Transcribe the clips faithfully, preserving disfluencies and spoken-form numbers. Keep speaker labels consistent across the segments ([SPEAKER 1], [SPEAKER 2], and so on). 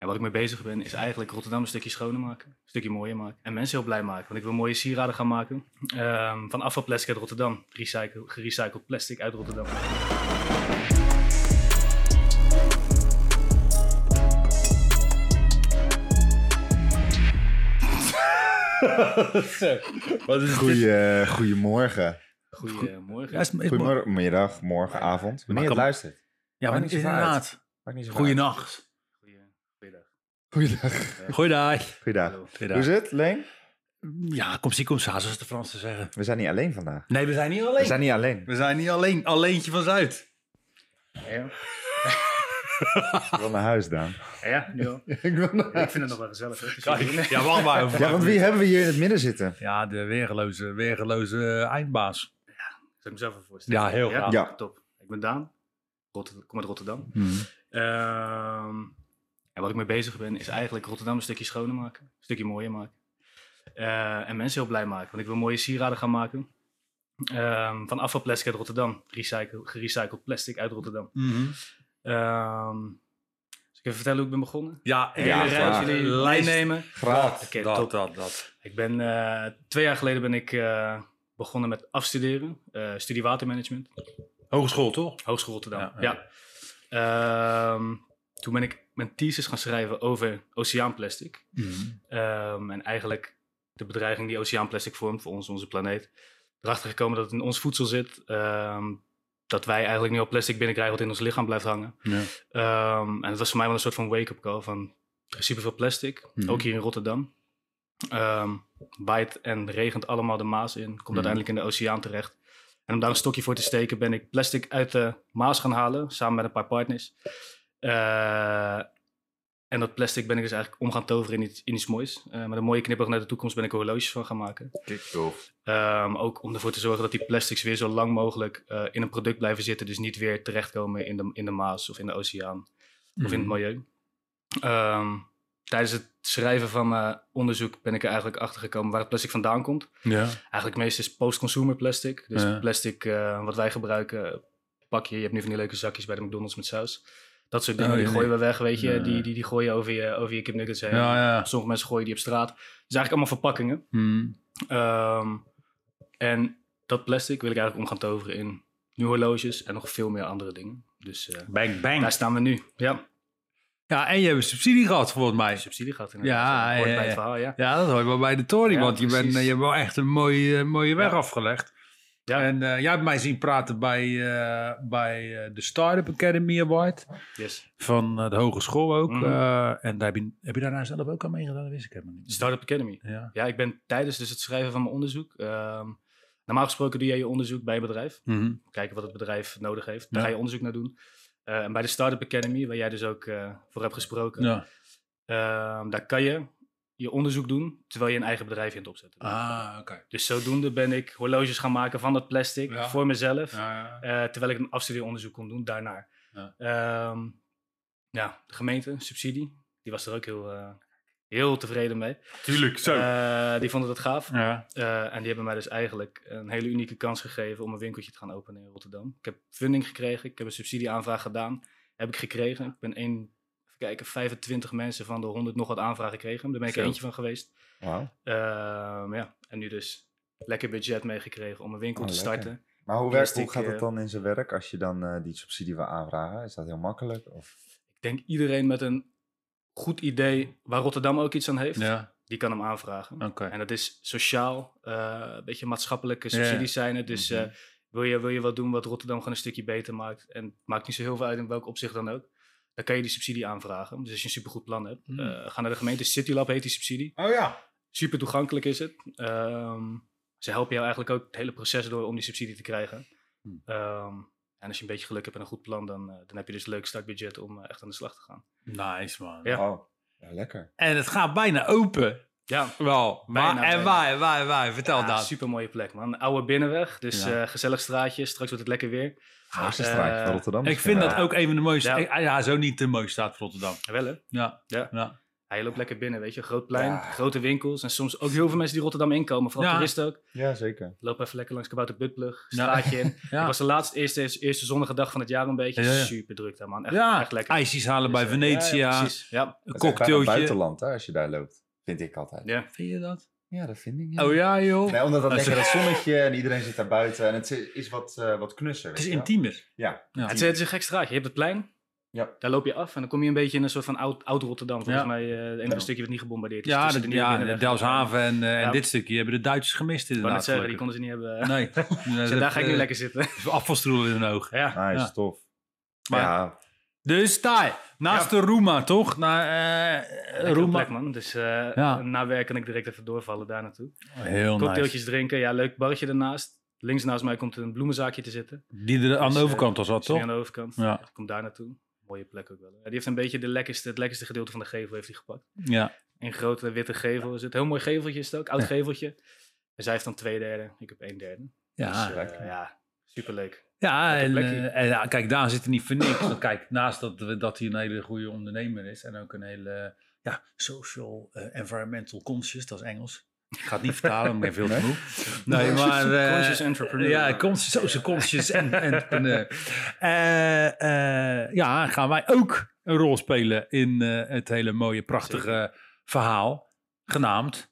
[SPEAKER 1] wat ik mee bezig ben, is eigenlijk Rotterdam een stukje schoner maken. Een stukje mooier maken. En mensen heel blij maken. Want ik wil mooie sieraden gaan maken. Um, van afvalplastic uit Rotterdam. Recycle, gerecycled plastic uit Rotterdam.
[SPEAKER 2] Wat is Goeie, goedemorgen.
[SPEAKER 1] Goedemorgen.
[SPEAKER 2] Ja, is, is Goedemorgen, middag, morgen, avond. Wanneer je het luistert.
[SPEAKER 3] Ja, maar niet inderdaad. Goeienacht.
[SPEAKER 1] Goeiedag.
[SPEAKER 2] Goeiedag.
[SPEAKER 3] Goeiedag.
[SPEAKER 2] Goeiedag. Hoe is het, Leen?
[SPEAKER 3] Ja, kom zie, kom sa, zoals de Fransen zeggen.
[SPEAKER 2] We zijn niet alleen vandaag.
[SPEAKER 3] Nee, we zijn niet alleen.
[SPEAKER 2] We zijn niet alleen.
[SPEAKER 3] We zijn niet alleen. Alleentje van Zuid.
[SPEAKER 1] Ja.
[SPEAKER 2] Ik wil naar huis, Daan.
[SPEAKER 1] Ja, nu al. ik, wil naar ja, ik vind het nog wel gezellig. Hè?
[SPEAKER 3] Kijk, ja, wacht maar.
[SPEAKER 2] Ja, want wie hebben we hier in het midden zitten?
[SPEAKER 3] Ja, de weergeloze, weergeloze eindbaas.
[SPEAKER 1] Ja, zou ik mezelf even voorstellen.
[SPEAKER 3] Ja, heel graag.
[SPEAKER 1] Ja, ja. Top. Ik ben Daan. Rotter- kom uit Rotterdam.
[SPEAKER 3] Mm-hmm.
[SPEAKER 1] Um, en wat ik mee bezig ben, is eigenlijk Rotterdam een stukje schoner maken. Een stukje mooier maken. Uh, en mensen heel blij maken. Want ik wil mooie sieraden gaan maken. Um, van afvalplastic uit Rotterdam. Recycle, gerecycled plastic uit Rotterdam.
[SPEAKER 3] Mm-hmm.
[SPEAKER 1] Um, zal ik even vertellen hoe ik ben begonnen?
[SPEAKER 3] Ja,
[SPEAKER 1] een hele reis jullie lijn nemen.
[SPEAKER 2] Graag.
[SPEAKER 1] Okay,
[SPEAKER 3] dat,
[SPEAKER 1] top.
[SPEAKER 3] dat, dat.
[SPEAKER 1] Ik ben, uh, twee jaar geleden ben ik uh, begonnen met afstuderen. Uh, studie watermanagement.
[SPEAKER 3] Hogeschool, toch?
[SPEAKER 1] Hogeschool Rotterdam, ja.
[SPEAKER 3] ja.
[SPEAKER 1] ja. Um, toen ben ik mijn thesis gaan schrijven over oceaanplastic.
[SPEAKER 3] Mm-hmm.
[SPEAKER 1] Um, en eigenlijk de bedreiging die oceaanplastic vormt voor ons, onze planeet. Erachter gekomen dat het in ons voedsel zit. Um, dat wij eigenlijk nu al plastic binnenkrijgen wat in ons lichaam blijft hangen.
[SPEAKER 3] Ja.
[SPEAKER 1] Um, en het was voor mij wel een soort van wake-up call van superveel plastic.
[SPEAKER 3] Mm-hmm.
[SPEAKER 1] Ook hier in Rotterdam. Um, waait en regent allemaal de Maas in. Komt
[SPEAKER 3] Mm-hmm.
[SPEAKER 1] uiteindelijk in de oceaan terecht. En om daar een stokje voor te steken ben ik plastic uit de Maas gaan halen. Samen met een paar partners. Uh, en dat plastic ben ik dus eigenlijk om gaan toveren in iets, in iets moois. Uh, met een mooie knipoog naar de toekomst ben ik er horloges van gaan maken.
[SPEAKER 2] Kijk, tof.
[SPEAKER 1] Um, ook om ervoor te zorgen dat die plastics weer zo lang mogelijk uh, in een product blijven zitten. Dus niet weer terechtkomen in de, in de Maas of in de oceaan. Mm-hmm. Of in het milieu. Um, tijdens het schrijven van mijn uh, onderzoek ben ik er eigenlijk achter gekomen waar het plastic vandaan komt.
[SPEAKER 3] Ja.
[SPEAKER 1] Eigenlijk meest is post-consumer plastic. Dus
[SPEAKER 3] ja.
[SPEAKER 1] plastic uh, wat wij gebruiken. Pak je, je hebt nu van die leuke zakjes bij de McDonald's met saus. Dat soort dingen, oh, die nee. gooien we weg, weet je. Ja. Die, die, die gooien over je, over je kipnuggets heen.
[SPEAKER 3] Ja, ja.
[SPEAKER 1] Sommige mensen gooien die op straat. Het is eigenlijk allemaal verpakkingen.
[SPEAKER 3] Hmm.
[SPEAKER 1] Um, en dat plastic wil ik eigenlijk om gaan toveren in nu horloges en nog veel meer andere dingen. Dus uh,
[SPEAKER 3] bang, bang.
[SPEAKER 1] Daar staan we nu, ja.
[SPEAKER 3] Ja, en je hebt een subsidie gehad, volgens mij.
[SPEAKER 1] Subsidie gehad, inderdaad.
[SPEAKER 3] Ja,
[SPEAKER 1] dat hoort
[SPEAKER 3] ja,
[SPEAKER 1] bij het
[SPEAKER 3] ja.
[SPEAKER 1] verhaal, ja.
[SPEAKER 3] Ja, dat hoort wel bij de Tory, ja, want je, bent, je hebt wel echt een mooie, mooie weg ja. afgelegd. Ja. En uh, jij hebt mij zien praten bij, uh, bij uh, de Startup Academy Award.
[SPEAKER 1] Yes.
[SPEAKER 3] Van uh, de hogeschool ook.
[SPEAKER 1] Mm-hmm.
[SPEAKER 3] Uh, en daar heb, je, heb je daar nou zelf ook aan meegedaan? Dat wist ik helemaal niet.
[SPEAKER 1] Startup Academy?
[SPEAKER 3] Ja.
[SPEAKER 1] Ja, ik ben tijdens dus het schrijven van mijn onderzoek... Um, normaal gesproken doe jij je onderzoek bij een bedrijf.
[SPEAKER 3] Mm-hmm.
[SPEAKER 1] Kijken wat het bedrijf nodig heeft. Daar
[SPEAKER 3] ja.
[SPEAKER 1] ga je onderzoek naar doen. Uh, en bij de Startup Academy, waar jij dus ook uh, voor hebt gesproken...
[SPEAKER 3] Ja.
[SPEAKER 1] Uh, daar kan je je onderzoek doen, terwijl je een eigen bedrijf in het opzetten.
[SPEAKER 3] Ah, oké. Okay.
[SPEAKER 1] Dus zodoende ben ik horloges gaan maken van dat plastic
[SPEAKER 3] ja.
[SPEAKER 1] voor mezelf.
[SPEAKER 3] Ja, ja.
[SPEAKER 1] Uh, terwijl ik een afstudeeronderzoek kon doen daarnaar. Ja. Um, ja, de gemeente, subsidie, die was er ook heel, uh, heel tevreden mee.
[SPEAKER 3] Tuurlijk, zo.
[SPEAKER 1] Uh, die vonden dat gaaf.
[SPEAKER 3] Ja.
[SPEAKER 1] Uh, en die hebben mij dus eigenlijk een hele unieke kans gegeven om een winkeltje te gaan openen in Rotterdam. Ik heb funding gekregen, ik heb een subsidieaanvraag gedaan. Heb ik gekregen. Ik ben één... kijken, vijfentwintig mensen van de honderd nog wat aanvragen kregen. Daar ben ik Zo. eentje van geweest.
[SPEAKER 2] Wow.
[SPEAKER 1] Uh, ja, en nu dus lekker budget meegekregen om een winkel oh, te starten.
[SPEAKER 2] Lekker. Maar hoe, werkt, hoe gaat het dan in zijn werk als je dan uh, die subsidie wil aanvragen? Is dat heel makkelijk? Of?
[SPEAKER 1] Ik denk iedereen met een goed idee waar Rotterdam ook iets aan heeft,
[SPEAKER 3] ja.
[SPEAKER 1] die kan hem aanvragen.
[SPEAKER 3] Okay.
[SPEAKER 1] En dat is sociaal, uh, een beetje maatschappelijke subsidies ja. zijn het. Dus mm-hmm. uh, wil, je, wil je wat doen wat Rotterdam gewoon een stukje beter maakt. En het maakt niet zo heel veel uit in welk opzicht dan ook. Dan kan je die subsidie aanvragen. Dus als je een supergoed plan hebt. Mm. Uh, ga naar de gemeente. CityLab heet die subsidie.
[SPEAKER 3] Oh ja.
[SPEAKER 1] Super toegankelijk is het. Um, ze helpen jou eigenlijk ook het hele proces door om die subsidie te krijgen. Mm. Um, en als je een beetje geluk hebt en een goed plan, dan, uh, dan heb je dus een leuk startbudget om uh, echt aan de slag te gaan.
[SPEAKER 3] Nice man.
[SPEAKER 1] Ja.
[SPEAKER 2] Oh, ja, lekker.
[SPEAKER 3] En het gaat bijna open.
[SPEAKER 1] Ja.
[SPEAKER 3] Wel.
[SPEAKER 1] Bijna,
[SPEAKER 3] maar, en waar, waar, waar? Vertel
[SPEAKER 1] ja,
[SPEAKER 3] dat.
[SPEAKER 1] Super mooie plek man. Oude binnenweg. Dus ja. uh, gezellig straatje. Straks wordt het lekker weer.
[SPEAKER 2] Mooiste uh, straatje van Rotterdam.
[SPEAKER 3] Ik vind
[SPEAKER 2] ja.
[SPEAKER 3] dat ook een van de mooiste.
[SPEAKER 1] Ja.
[SPEAKER 3] Ik, ja, zo niet de mooiste straat van Rotterdam.
[SPEAKER 1] Wel hè?
[SPEAKER 3] Ja.
[SPEAKER 1] ja.
[SPEAKER 3] ja.
[SPEAKER 1] Hij loopt lekker binnen, weet je. Groot plein,
[SPEAKER 2] Ja.
[SPEAKER 1] grote winkels. En soms ook heel veel mensen die Rotterdam inkomen. Vooral
[SPEAKER 3] Ja.
[SPEAKER 1] toeristen ook.
[SPEAKER 2] Ja, zeker.
[SPEAKER 1] Lopen even lekker langs Kabouter Putplug, straatje in.
[SPEAKER 3] Ja.
[SPEAKER 1] Het was de laatste eerste, eerste zonnige dag van het jaar een beetje.
[SPEAKER 3] Ja, ja.
[SPEAKER 1] Super druk daar, man. Echt,
[SPEAKER 3] Ja,
[SPEAKER 1] echt lekker.
[SPEAKER 3] ijsjes halen
[SPEAKER 1] Dus,
[SPEAKER 3] bij
[SPEAKER 1] eh,
[SPEAKER 3] Venetia.
[SPEAKER 1] Ja, ja, precies. Ja.
[SPEAKER 3] Een
[SPEAKER 2] Het is echt bijna
[SPEAKER 3] cocktailtje.
[SPEAKER 2] buitenland, hè, als je daar loopt. Vind ik altijd.
[SPEAKER 1] Ja.
[SPEAKER 3] Vind je dat?
[SPEAKER 2] Ja, dat vind ik. Ja.
[SPEAKER 3] Oh ja, joh.
[SPEAKER 2] Nee, omdat dat
[SPEAKER 3] Dat is-
[SPEAKER 2] lekker dat zonnetje en iedereen zit daar buiten. En het is wat, uh, wat knusser.
[SPEAKER 3] Het is
[SPEAKER 2] weet je wel.
[SPEAKER 3] intiemer.
[SPEAKER 2] Ja.
[SPEAKER 3] Ja.
[SPEAKER 1] Het, is, het is een gek straatje. Je hebt het plein.
[SPEAKER 2] Ja.
[SPEAKER 1] Daar loop je af en dan kom je een beetje in een soort van oud, oud Rotterdam. Volgens
[SPEAKER 3] Ja.
[SPEAKER 1] mij uh, het enige
[SPEAKER 2] Ja.
[SPEAKER 1] stukje wat niet gebombardeerd is.
[SPEAKER 3] Ja,
[SPEAKER 1] tussen
[SPEAKER 3] de,
[SPEAKER 1] de Nieuwe
[SPEAKER 3] ja
[SPEAKER 1] Binnenweg
[SPEAKER 3] de
[SPEAKER 1] en-
[SPEAKER 3] Delfshaven en, uh,
[SPEAKER 1] Ja.
[SPEAKER 3] en dit stukje hebben de Duitsers gemist
[SPEAKER 1] Ik wou net
[SPEAKER 3] inderdaad.
[SPEAKER 1] zeggen, die
[SPEAKER 3] gelukkig.
[SPEAKER 1] konden ze niet hebben.
[SPEAKER 3] Nee. Nee,
[SPEAKER 1] Dus
[SPEAKER 3] dat,
[SPEAKER 1] daar ga ik nu
[SPEAKER 3] eh,
[SPEAKER 1] lekker zitten.
[SPEAKER 3] afvalstroel in hun oog.
[SPEAKER 1] Ja.
[SPEAKER 2] Nice,
[SPEAKER 3] Ja.
[SPEAKER 2] tof.
[SPEAKER 3] Maar-
[SPEAKER 2] ja,
[SPEAKER 3] Dus daar, naast
[SPEAKER 1] Ja.
[SPEAKER 3] de Roema, toch? Naar uh,
[SPEAKER 1] Lekkere
[SPEAKER 3] Roema.
[SPEAKER 1] plek, man. Dus uh,
[SPEAKER 3] Ja.
[SPEAKER 1] na werk kan ik direct even doorvallen daar naartoe.
[SPEAKER 3] Heel
[SPEAKER 1] Cocktailtjes
[SPEAKER 3] nice.
[SPEAKER 1] drinken. Ja, leuk barretje ernaast. Links naast mij komt een bloemenzaakje te zitten.
[SPEAKER 3] Die er aan de
[SPEAKER 1] Dus,
[SPEAKER 3] overkant al
[SPEAKER 1] uh,
[SPEAKER 3] zat,
[SPEAKER 1] is die
[SPEAKER 3] toch?
[SPEAKER 1] aan de overkant.
[SPEAKER 3] Ja.
[SPEAKER 1] Ik kom daar naartoe. Mooie plek ook wel. Ja, die heeft een beetje de lekkerste, het lekkerste gedeelte van de gevel heeft hij gepakt.
[SPEAKER 3] Ja.
[SPEAKER 1] Een grote witte gevel is het. Heel mooi geveltje is het ook. Oud
[SPEAKER 3] Ja.
[SPEAKER 1] geveltje. En zij heeft dan twee derde. Ik heb één derde.
[SPEAKER 3] Ja,
[SPEAKER 1] Dus, uh,
[SPEAKER 2] lekker.
[SPEAKER 1] ja, superleuk.
[SPEAKER 3] ja en,
[SPEAKER 1] plekje.
[SPEAKER 3] uh, en ja, kijk, daar zit er niet voor niks. Want kijk, naast dat, we- dat hij een hele goede ondernemer is en ook een hele ja, social, uh, environmental conscious, dat is Engels. Ik ga het niet vertalen, ik ben veel te moe. Nee, maar... uh,
[SPEAKER 1] Conscious entrepreneur.
[SPEAKER 3] Ja, conscious, social conscious en entrepreneur. Uh, uh, ja, gaan wij ook een rol spelen in uh, het hele mooie, prachtige
[SPEAKER 1] Zeker.
[SPEAKER 3] verhaal, genaamd...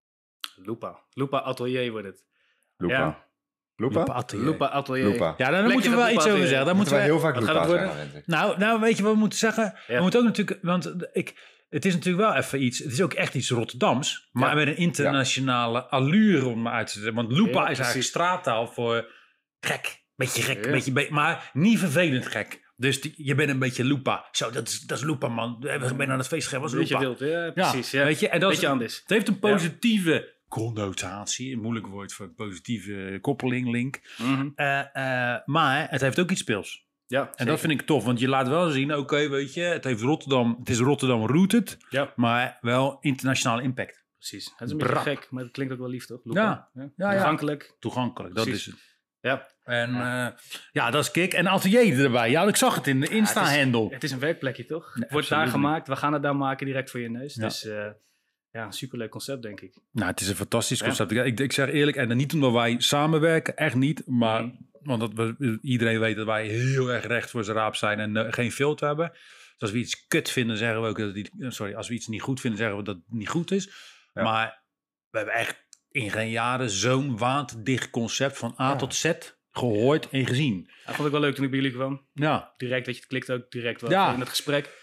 [SPEAKER 1] Lupa. Lupa Atelier wordt het.
[SPEAKER 2] Lupa.
[SPEAKER 1] Ja.
[SPEAKER 2] Lupa?
[SPEAKER 3] Lupa Atelier.
[SPEAKER 1] Lupa Atelier.
[SPEAKER 2] Lupa.
[SPEAKER 3] Ja, daar
[SPEAKER 1] Plekje
[SPEAKER 3] moeten we wel
[SPEAKER 1] dat
[SPEAKER 3] iets
[SPEAKER 1] Lupa
[SPEAKER 3] over
[SPEAKER 1] weer-
[SPEAKER 3] zeggen. Daar
[SPEAKER 2] Moeten
[SPEAKER 3] moeten
[SPEAKER 2] wij
[SPEAKER 3] we...
[SPEAKER 2] heel vaak
[SPEAKER 1] Wat gaat
[SPEAKER 2] Lupa
[SPEAKER 1] het
[SPEAKER 2] zeggen,
[SPEAKER 1] worden?
[SPEAKER 2] vind ik.
[SPEAKER 3] Nou, nou, weet je wat we moeten zeggen?
[SPEAKER 1] Ja.
[SPEAKER 3] We moeten ook natuurlijk... Want ik, het is natuurlijk wel even iets... Het is ook echt iets Rotterdams. Maar
[SPEAKER 1] Ja.
[SPEAKER 3] met een internationale allure om maar uit te zetten. Want Lupa
[SPEAKER 1] Ja,
[SPEAKER 3] is eigenlijk
[SPEAKER 1] precies.
[SPEAKER 3] straattaal voor gek. Beetje gek,
[SPEAKER 1] Ja.
[SPEAKER 3] beetje, be- maar niet vervelend gek. Dus die- je bent een beetje Lupa. Zo, dat is, dat is Lupa, man. We zijn aan het feest gegeven, was
[SPEAKER 1] Beetje
[SPEAKER 3] Lupa.
[SPEAKER 1] wild. Ja, precies. Ja,
[SPEAKER 3] weet je, en dat is,
[SPEAKER 1] Beetje anders.
[SPEAKER 3] het heeft een positieve connotatie. Een moeilijk woord voor positieve koppeling, link.
[SPEAKER 1] Mhm.
[SPEAKER 3] Uh, uh, maar het heeft ook iets speels.
[SPEAKER 1] Ja,
[SPEAKER 3] En
[SPEAKER 1] zeker.
[SPEAKER 3] dat vind ik tof, want je laat wel zien, oké, weet je, het heeft Rotterdam, het is Rotterdam rooted,
[SPEAKER 1] Ja,
[SPEAKER 3] maar wel internationale impact.
[SPEAKER 1] precies. Het is een beetje
[SPEAKER 3] Brak.
[SPEAKER 1] gek, maar het klinkt ook wel lief, toch? Lupa.
[SPEAKER 3] Ja. Ja, ja.
[SPEAKER 1] Toegankelijk.
[SPEAKER 3] Toegankelijk, dat
[SPEAKER 1] Precies.
[SPEAKER 3] is het.
[SPEAKER 1] Ja.
[SPEAKER 3] En ja, ja dat is kick. En atelier erbij. Ja, ik zag het in de Insta-handle.
[SPEAKER 1] Het is een werkplekje, toch?
[SPEAKER 3] Nee,
[SPEAKER 1] Het wordt daar
[SPEAKER 3] absoluut
[SPEAKER 1] gemaakt. We gaan het daar maken, direct voor je neus.
[SPEAKER 3] Ja.
[SPEAKER 1] Dus uh, ja, een superleuk concept, denk ik.
[SPEAKER 3] Nou, het is een fantastisch
[SPEAKER 1] Ja.
[SPEAKER 3] concept. Ik, ik zeg eerlijk, en niet omdat wij samenwerken, echt niet. Maar
[SPEAKER 1] Nee.
[SPEAKER 3] want dat we, iedereen weet dat wij heel erg recht voor zijn raap zijn en uh, geen filter hebben. Dus als we iets kut vinden, zeggen we ook dat het niet, sorry, als we iets niet goed vinden, zeggen we dat het niet goed is.
[SPEAKER 2] Ja.
[SPEAKER 3] Maar we hebben echt in geen jaren zo'n waterdicht concept van A
[SPEAKER 2] Ja.
[SPEAKER 3] tot Z gehoord en gezien.
[SPEAKER 1] Dat vond ik wel leuk toen ik bij jullie kwam.
[SPEAKER 3] Ja,
[SPEAKER 1] Direct, weet je, het klikt ook direct wel
[SPEAKER 3] Ja.
[SPEAKER 1] in het gesprek.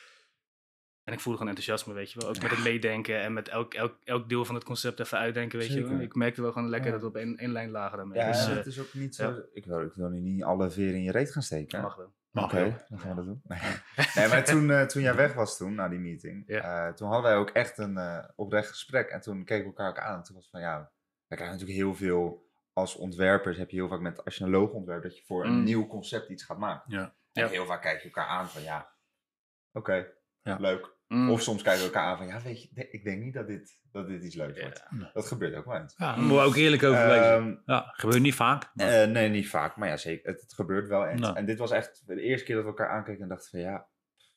[SPEAKER 1] En ik voelde gewoon enthousiasme, weet je wel. Ook met het meedenken en met elk, elk, elk deel van het concept even uitdenken, weet je
[SPEAKER 2] Zeker.
[SPEAKER 1] wel. Ik merkte wel gewoon lekker
[SPEAKER 2] Ja.
[SPEAKER 1] dat we op één, één lijn lagen daarmee.
[SPEAKER 2] Ja,
[SPEAKER 1] dus, uh,
[SPEAKER 2] het is ook niet zo...
[SPEAKER 1] ja.
[SPEAKER 2] Ik, wil, ik wil nu niet alle veren in je reet gaan steken.
[SPEAKER 1] dat mag wel.
[SPEAKER 3] mag
[SPEAKER 2] Oké,
[SPEAKER 3] wel.
[SPEAKER 2] dan gaan we dat doen. Nee, nee maar toen, uh, toen jij weg was toen, na die meeting,
[SPEAKER 1] Ja.
[SPEAKER 2] uh, toen hadden wij ook echt een uh, oprecht gesprek. En toen keken we elkaar ook aan. En toen was het van, ja, we krijgen natuurlijk heel veel... Als ontwerpers heb je heel vaak met, als je een logo ontwerpt, dat je voor een
[SPEAKER 1] Mm.
[SPEAKER 2] nieuw concept iets gaat maken.
[SPEAKER 3] Ja.
[SPEAKER 2] En
[SPEAKER 1] Ja.
[SPEAKER 2] heel vaak kijk je elkaar aan van, ja, oké,
[SPEAKER 3] Ja.
[SPEAKER 2] leuk.
[SPEAKER 1] Mm.
[SPEAKER 2] Of soms kijken we elkaar aan van, ja, weet je, de- ik denk niet dat dit, dat dit iets leuks
[SPEAKER 1] Ja.
[SPEAKER 2] wordt. Dat gebeurt ook wel eens.
[SPEAKER 3] Ja, daar moeten we ook eerlijk over wezen.
[SPEAKER 2] Ehm,
[SPEAKER 3] Ja, gebeurt niet vaak.
[SPEAKER 2] Eh, nee, niet vaak, maar ja, zeker. Het, het gebeurt wel eens.
[SPEAKER 3] Nou.
[SPEAKER 2] En dit was echt de eerste keer dat we elkaar aankeken en dachten van ja,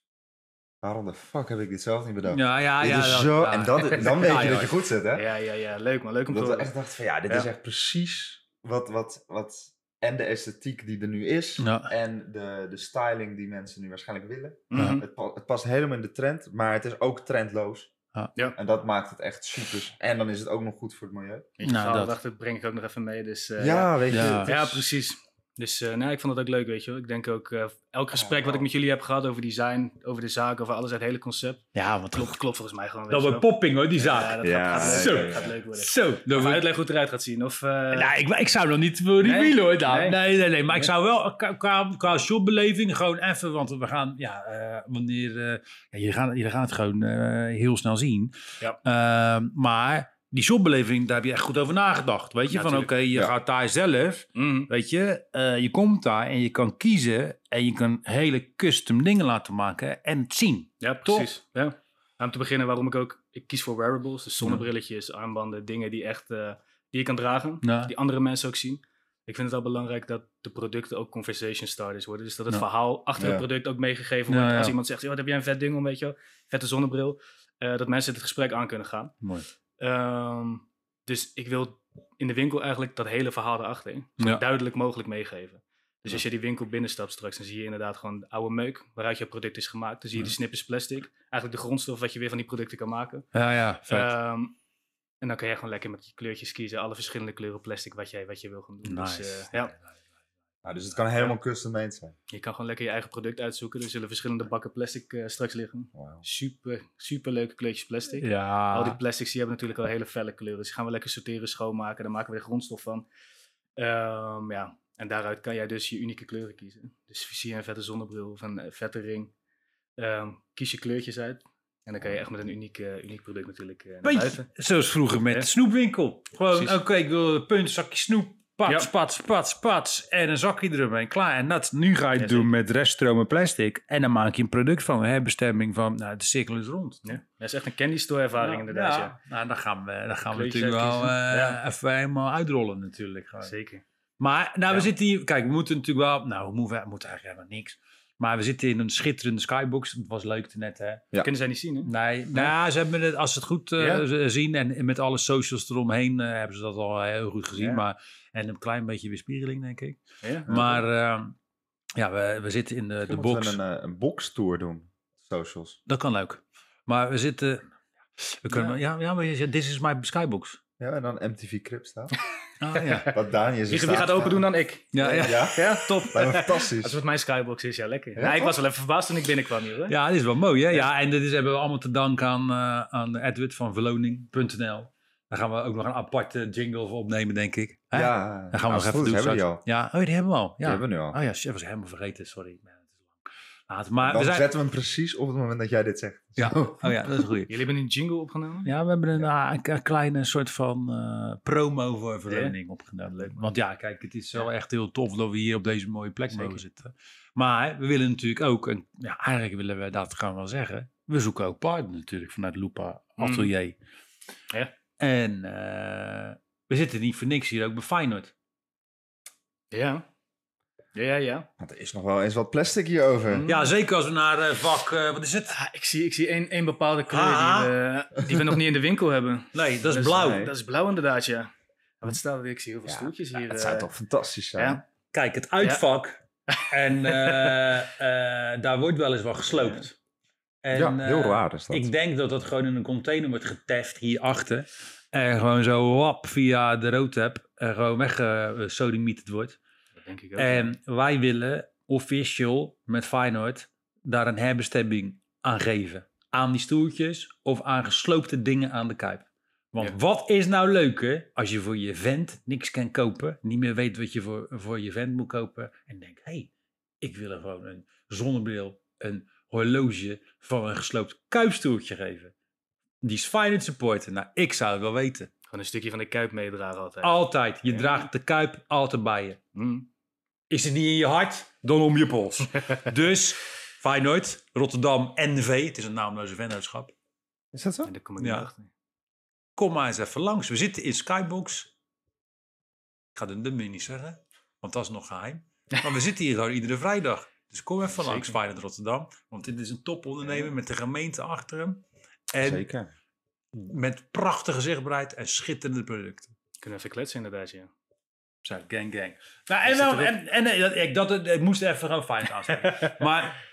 [SPEAKER 2] waarom de fuck heb ik dit zelf niet bedacht?
[SPEAKER 3] Ja, ja,
[SPEAKER 2] dit
[SPEAKER 3] ja.
[SPEAKER 2] is
[SPEAKER 3] dat-
[SPEAKER 2] zo,
[SPEAKER 3] ja.
[SPEAKER 2] en dat, dan weet
[SPEAKER 3] Ja,
[SPEAKER 2] je
[SPEAKER 3] ja.
[SPEAKER 2] dat je goed zit, hè?
[SPEAKER 1] Ja, ja, ja. Leuk man. Leuk om te
[SPEAKER 2] Dat we
[SPEAKER 1] horen.
[SPEAKER 2] echt dachten van ja, dit
[SPEAKER 1] Ja.
[SPEAKER 2] is echt precies wat, wat, wat en de esthetiek die er nu is
[SPEAKER 3] Ja.
[SPEAKER 2] en de, de styling die mensen nu waarschijnlijk willen.
[SPEAKER 1] Mhm.
[SPEAKER 2] Het, pa- het past helemaal in de trend, maar het is ook trendloos.
[SPEAKER 3] Ja.
[SPEAKER 1] Ja.
[SPEAKER 2] En dat maakt het echt super. En dan is het ook nog goed voor het milieu.
[SPEAKER 1] Weet je,
[SPEAKER 3] Nou,
[SPEAKER 1] nou,
[SPEAKER 3] dat-
[SPEAKER 1] dacht, dat breng ik ook nog even mee. Dus, uh,
[SPEAKER 2] ja, weet je.
[SPEAKER 3] Ja.
[SPEAKER 2] het
[SPEAKER 1] Ja,
[SPEAKER 2] is-
[SPEAKER 1] precies. Dus uh, nee, ik vond het ook leuk, weet je wel. Ik denk ook, uh, elk gesprek
[SPEAKER 2] Ja,
[SPEAKER 1] wat ik
[SPEAKER 2] wow.
[SPEAKER 1] met jullie heb gehad over design, over de zaak, over alles, het hele concept,
[SPEAKER 3] Ja, want
[SPEAKER 1] klopt, klopt volgens mij gewoon. weet
[SPEAKER 3] dat
[SPEAKER 1] je
[SPEAKER 3] wordt
[SPEAKER 1] wel.
[SPEAKER 3] popping hoor, die zaak.
[SPEAKER 1] Ja, dat
[SPEAKER 2] Ja,
[SPEAKER 1] gaat, gaat,
[SPEAKER 3] zo.
[SPEAKER 1] leuk, gaat leuk worden.
[SPEAKER 3] Zo. Dat
[SPEAKER 1] Of
[SPEAKER 3] wordt...
[SPEAKER 1] uitleg hoe het eruit gaat zien. Of, uh,
[SPEAKER 3] Nou, ik, ik zou nog niet voor revealen
[SPEAKER 1] Nee?
[SPEAKER 3] hoor. Dan. Nee.
[SPEAKER 1] Nee.
[SPEAKER 3] nee, nee, Maar ik
[SPEAKER 1] Nee.
[SPEAKER 3] zou wel qua- qua, qua shopbeleving gewoon even, want we gaan, ja, uh, wanneer, uh, ja, jullie, gaan, jullie gaan het gewoon uh, heel snel zien.
[SPEAKER 1] Ja.
[SPEAKER 3] Uh, maar die shopbeleving, daar heb je echt goed over nagedacht. Weet je,
[SPEAKER 1] Ja,
[SPEAKER 3] van oké,
[SPEAKER 1] tuurlijk.
[SPEAKER 3] je
[SPEAKER 2] Ja.
[SPEAKER 3] gaat daar zelf,
[SPEAKER 1] mhm.
[SPEAKER 3] weet je, uh, je komt daar en je kan kiezen en je kan hele custom dingen laten maken en het zien.
[SPEAKER 1] Ja, precies. Ja. Nou, om te beginnen waarom ik ook, ik kies voor wearables, dus zonnebrilletjes, armbanden, dingen die echt, uh, die je kan dragen,
[SPEAKER 3] Ja.
[SPEAKER 1] die andere mensen ook zien. Ik vind het wel belangrijk dat de producten ook conversation starters worden. Dus dat het
[SPEAKER 3] Ja.
[SPEAKER 1] verhaal achter
[SPEAKER 2] Ja.
[SPEAKER 1] het product ook meegegeven
[SPEAKER 3] Ja,
[SPEAKER 1] wordt.
[SPEAKER 3] ja.
[SPEAKER 1] Als iemand zegt, "Yo, wat heb jij een vet ding om, weet je wel, vette zonnebril. Uh, dat mensen het gesprek aan kunnen gaan.
[SPEAKER 3] Mooi.
[SPEAKER 1] Um, dus ik wil in de winkel eigenlijk dat hele verhaal erachter zo
[SPEAKER 3] Ja.
[SPEAKER 1] duidelijk mogelijk meegeven. Dus
[SPEAKER 3] Ja.
[SPEAKER 1] als je die winkel binnenstapt straks, dan zie je inderdaad gewoon de oude meuk waaruit je product is gemaakt. Dan zie je
[SPEAKER 3] Ja.
[SPEAKER 1] de snippers plastic. Eigenlijk de grondstof wat je weer van die producten kan maken.
[SPEAKER 3] Ja, ja, vet.
[SPEAKER 1] Um, en dan kan je gewoon lekker met je kleurtjes kiezen. Alle verschillende kleuren plastic wat jij, wat je wil gaan doen.
[SPEAKER 3] Nice.
[SPEAKER 1] Dus, uh, ja.
[SPEAKER 2] Nou, dus het kan helemaal custom made zijn.
[SPEAKER 1] Je kan gewoon lekker je eigen product uitzoeken. Er zullen verschillende bakken plastic uh, straks liggen.
[SPEAKER 2] Wow.
[SPEAKER 1] Super, super leuke kleurtjes plastic.
[SPEAKER 3] Ja.
[SPEAKER 1] Al die plastics die hebben natuurlijk al hele felle kleuren. Dus die gaan we lekker sorteren, schoonmaken. Daar maken we de grondstof van. Um, ja. En daaruit kan jij dus je unieke kleuren kiezen. Dus zie je een vette zonnebril of een uh, vette ring. Um, kies je kleurtjes uit. En dan kan je echt met een uniek, uh, uniek product natuurlijk uh, naar
[SPEAKER 3] Beetje,
[SPEAKER 1] buiten.
[SPEAKER 3] zoals vroeger met
[SPEAKER 1] Ja.
[SPEAKER 3] de snoepwinkel. Gewoon, oké,
[SPEAKER 1] Precies.
[SPEAKER 3] ik wil een punt, zakje snoep. Pats,
[SPEAKER 1] Ja.
[SPEAKER 3] pats, pats, pats. En een zakje eromheen. Klaar. En dat, nu ga je het
[SPEAKER 1] Ja,
[SPEAKER 3] doen
[SPEAKER 1] zeker.
[SPEAKER 3] met reststromen plastic. En dan maak je een product van. Hè, bestemming van, nou, de cirkel is rond.
[SPEAKER 1] Ja. Dat is echt een candy store ervaring
[SPEAKER 3] Ja,
[SPEAKER 1] inderdaad. Ja.
[SPEAKER 3] ja. Nou, dan gaan we, dan gaan we
[SPEAKER 1] Kleurtjes
[SPEAKER 3] natuurlijk wel
[SPEAKER 1] uitkiezen.
[SPEAKER 3] uh,
[SPEAKER 1] Ja.
[SPEAKER 3] even helemaal uitrollen natuurlijk. Gewoon.
[SPEAKER 1] Zeker.
[SPEAKER 3] Maar nou, we
[SPEAKER 1] Ja.
[SPEAKER 3] zitten hier... Kijk, we moeten natuurlijk wel... Nou, we moeten, we moeten eigenlijk helemaal niks. Maar we zitten in een schitterende skybox. Het was leuk net, hè?
[SPEAKER 2] Ja.
[SPEAKER 1] Kunnen zij niet zien, hè?
[SPEAKER 3] Nee, nou, ze hebben het, als ze het goed uh,
[SPEAKER 1] Ja.
[SPEAKER 3] z- zien en, en met alle socials eromheen uh, hebben ze dat al heel goed gezien.
[SPEAKER 1] Ja.
[SPEAKER 3] Maar, en een klein beetje weerspiegeling, denk ik.
[SPEAKER 1] Ja.
[SPEAKER 3] Maar uh, ja, we, we zitten in de, de
[SPEAKER 2] Misschien
[SPEAKER 3] box.
[SPEAKER 2] moeten we een, uh, een box-tour doen. Socials.
[SPEAKER 3] Dat kan ook. Maar we zitten... We kunnen, ja. Ja, ja, maar dit is my skybox.
[SPEAKER 2] Ja, en dan M T V Crib staan.
[SPEAKER 3] Ah, ja.
[SPEAKER 2] Wat Daan je
[SPEAKER 1] Wie, wie gaat open doen dan ik?
[SPEAKER 3] Ja, ja.
[SPEAKER 2] Ja?
[SPEAKER 1] Ja, top.
[SPEAKER 2] Lijkt me fantastisch.
[SPEAKER 1] Als het mijn skybox is, ja, lekker.
[SPEAKER 2] Ja,
[SPEAKER 1] Ja, ik
[SPEAKER 2] toch?
[SPEAKER 1] was wel even verbaasd toen ik binnenkwam hier, hoor.
[SPEAKER 3] Ja, dit is wel mooi, hè? Ja, en dit is, hebben we allemaal te danken aan, uh, aan Edward van verloning punt n l. Daar gaan we ook nog een aparte jingle voor opnemen, denk ik. Hè?
[SPEAKER 2] Ja,
[SPEAKER 3] Dan gaan we
[SPEAKER 2] als
[SPEAKER 3] nog
[SPEAKER 2] het
[SPEAKER 3] even
[SPEAKER 2] goed
[SPEAKER 3] doen.
[SPEAKER 2] is, hebben we die
[SPEAKER 3] straks.
[SPEAKER 2] al.
[SPEAKER 3] Ja, oh, die hebben we al. Ja.
[SPEAKER 2] Die hebben we nu al.
[SPEAKER 3] Oh ja, shit, was helemaal vergeten, sorry. Ja, het is lang. Laat, maar
[SPEAKER 2] Dan
[SPEAKER 3] we zijn...
[SPEAKER 2] zetten we hem precies op het moment dat jij dit zegt.
[SPEAKER 3] Ja.
[SPEAKER 2] Zo.
[SPEAKER 3] Oh ja, dat is goed.
[SPEAKER 1] Jullie hebben een jingle opgenomen?
[SPEAKER 3] Ja, we hebben een, uh, een, een kleine soort van uh, promo voor verloning opgenomen.
[SPEAKER 1] Leuk.
[SPEAKER 3] Want ja, kijk, het is wel echt heel tof dat we hier op deze mooie plek
[SPEAKER 1] Zeker.
[SPEAKER 3] mogen zitten. Maar we willen natuurlijk ook, en ja, eigenlijk willen we dat gewoon wel zeggen, we zoeken ook partners natuurlijk vanuit Lupa Atelier.
[SPEAKER 1] Ja.
[SPEAKER 3] En uh, we zitten niet voor niks hier ook bij Feyenoord.
[SPEAKER 1] Ja. Ja, ja, ja.
[SPEAKER 2] Want er is nog wel eens wat plastic hierover.
[SPEAKER 1] Mm.
[SPEAKER 3] Ja, zeker als we naar uh, vak, uh, wat is het?
[SPEAKER 1] Ah, ik zie, ik zie één, één bepaalde kleur
[SPEAKER 3] Ah.
[SPEAKER 1] die, we, die we nog niet in de winkel hebben.
[SPEAKER 3] Nee, dat is
[SPEAKER 1] Dus,
[SPEAKER 3] blauw.
[SPEAKER 1] eh, dat is blauw inderdaad, ja. Maar wat staat er? Ik zie heel veel
[SPEAKER 2] Ja,
[SPEAKER 1] stoeltjes hier.
[SPEAKER 2] Het zou
[SPEAKER 1] eh,
[SPEAKER 2] toch fantastisch zijn?
[SPEAKER 1] ja.
[SPEAKER 3] Kijk, het uitvak. En uh, uh, daar wordt wel eens wat gesloopt. En,
[SPEAKER 2] Ja, heel
[SPEAKER 3] uh,
[SPEAKER 2] raar is dat.
[SPEAKER 3] Ik denk dat dat gewoon in een container wordt geteft hierachter. En gewoon zo wap via de roadtap. En gewoon weggesodemieterd wordt.
[SPEAKER 1] Dat denk ik ook.
[SPEAKER 3] En wij willen official met Feyenoord daar een herbestemming aan geven. Aan die stoeltjes of aan gesloopte dingen aan de Kuip. Want
[SPEAKER 1] Ja.
[SPEAKER 3] wat is nou leuker als je voor je vent niks kan kopen. Niet meer weet wat je voor, voor je vent moet kopen. En denkt, hé, hey, ik wil er gewoon een zonnebril, een horloge van een gesloopt Kuipstoeltje geven. Die is Feyenoord supporter. Nou, ik zou het wel weten.
[SPEAKER 1] Gewoon een stukje van de kuip meedragen altijd.
[SPEAKER 3] Altijd. Je
[SPEAKER 1] Ja.
[SPEAKER 3] draagt de Kuip altijd bij je.
[SPEAKER 1] Mm.
[SPEAKER 3] Is het niet in je hart, dan om je pols. Dus Feyenoord, Rotterdam, N V, het is een naamloze vennootschap.
[SPEAKER 2] Is dat zo?
[SPEAKER 1] En daar kom ik
[SPEAKER 3] Ja.
[SPEAKER 1] niet achter.
[SPEAKER 3] Kom maar eens even langs. We zitten in Skybox. Ik ga de nummer niet zeggen, want dat is nog geheim. Maar we zitten hier gewoon iedere vrijdag. Dus kom even
[SPEAKER 1] Zeker.
[SPEAKER 3] langs, Feyenoord Rotterdam. Want dit is een topondernemer met de gemeente achter hem. En
[SPEAKER 2] Zeker.
[SPEAKER 3] met prachtige zichtbaarheid en schitterende producten.
[SPEAKER 1] Kunnen we even kletsen inderdaad, ja.
[SPEAKER 3] Zo, gang gang. Nou, en,
[SPEAKER 1] Zit
[SPEAKER 3] wel,
[SPEAKER 1] erop.
[SPEAKER 3] en, en eh, dat, ik, dat, ik moest even gewoon fijn aanspreken. Maar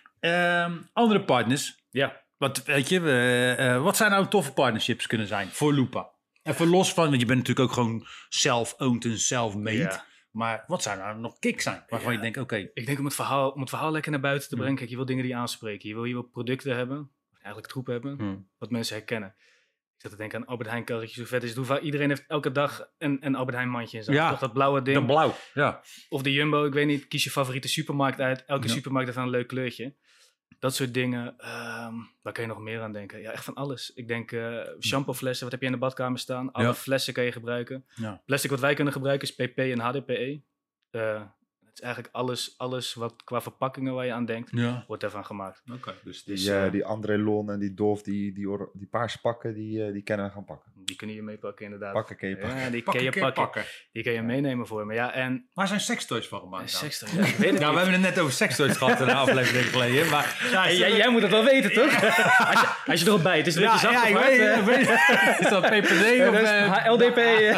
[SPEAKER 3] ehm, andere partners.
[SPEAKER 1] Ja.
[SPEAKER 3] Wat, weet je, we, eh, wat zijn nou toffe partnerships kunnen zijn voor Lupa? Even los van, want je bent natuurlijk ook gewoon self-owned en self-made.
[SPEAKER 1] Ja.
[SPEAKER 3] Maar wat zou nou nog kicks zijn? Waarvan
[SPEAKER 1] Ja.
[SPEAKER 3] je denkt, oké.
[SPEAKER 1] Ik denk om het, verhaal, om het verhaal lekker naar buiten te
[SPEAKER 3] Hmm.
[SPEAKER 1] brengen. Kijk, je wil dingen die aanspreken. Je wil, je wil producten hebben. Eigenlijk troep hebben.
[SPEAKER 3] Hmm.
[SPEAKER 1] Wat mensen herkennen. Ik zat te denken aan Albert Heijn karretjes. Hoe vet is het? Hoe vaak- iedereen heeft elke dag een, een Albert Heijn mandje in zijn.
[SPEAKER 3] Ja.
[SPEAKER 1] Toch dat blauwe ding.
[SPEAKER 3] Dan blauw, ja.
[SPEAKER 1] Of de Jumbo. Ik weet niet. Kies je favoriete supermarkt uit. Elke
[SPEAKER 3] Ja.
[SPEAKER 1] supermarkt heeft een leuk kleurtje. Dat soort dingen. ehm waar kan je nog meer aan denken? Ja, echt van alles. Ik denk uh, shampooflessen. Wat heb je in de badkamer staan? Alle
[SPEAKER 3] Ja.
[SPEAKER 1] flessen kan je gebruiken.
[SPEAKER 3] Ja.
[SPEAKER 1] Plastic wat wij kunnen gebruiken is P P en H D P E. Uh, het is eigenlijk alles, alles wat qua verpakkingen waar je aan denkt,
[SPEAKER 3] Ja.
[SPEAKER 1] wordt daarvan gemaakt.
[SPEAKER 3] Oké.
[SPEAKER 2] Dus
[SPEAKER 1] Dus,
[SPEAKER 2] die, eh,
[SPEAKER 1] eh,
[SPEAKER 2] die André Lon en die Dolf, die, die, or- die paarse pakken, die, eh, die kennen we gaan pakken.
[SPEAKER 1] Die kunnen je meepakken inderdaad.
[SPEAKER 2] Pakken kun je pakken.
[SPEAKER 1] Ja, die
[SPEAKER 3] Pakken
[SPEAKER 1] kun je
[SPEAKER 3] kun je
[SPEAKER 1] pakken.
[SPEAKER 3] pakken.
[SPEAKER 1] Die kun je meenemen voor me. Ja, en...
[SPEAKER 3] Waar zijn sekstoys van gemaakt?
[SPEAKER 1] Uh,
[SPEAKER 3] dan?
[SPEAKER 1] seks, ja, ik weet het
[SPEAKER 3] Nou, we
[SPEAKER 1] niet.
[SPEAKER 3] hebben het net over sekstoys gehad in een aflevering geleden. Maar ja,
[SPEAKER 1] Hey, jij, jij moet het wel weten, toch? als, je, als je erop bijt, het is een
[SPEAKER 3] ja,
[SPEAKER 1] beetje zacht
[SPEAKER 3] ja, ik
[SPEAKER 1] of
[SPEAKER 3] weet,
[SPEAKER 1] hard,
[SPEAKER 3] ik weet het. Is dat P P D of uh,
[SPEAKER 1] H L D P?
[SPEAKER 3] nee,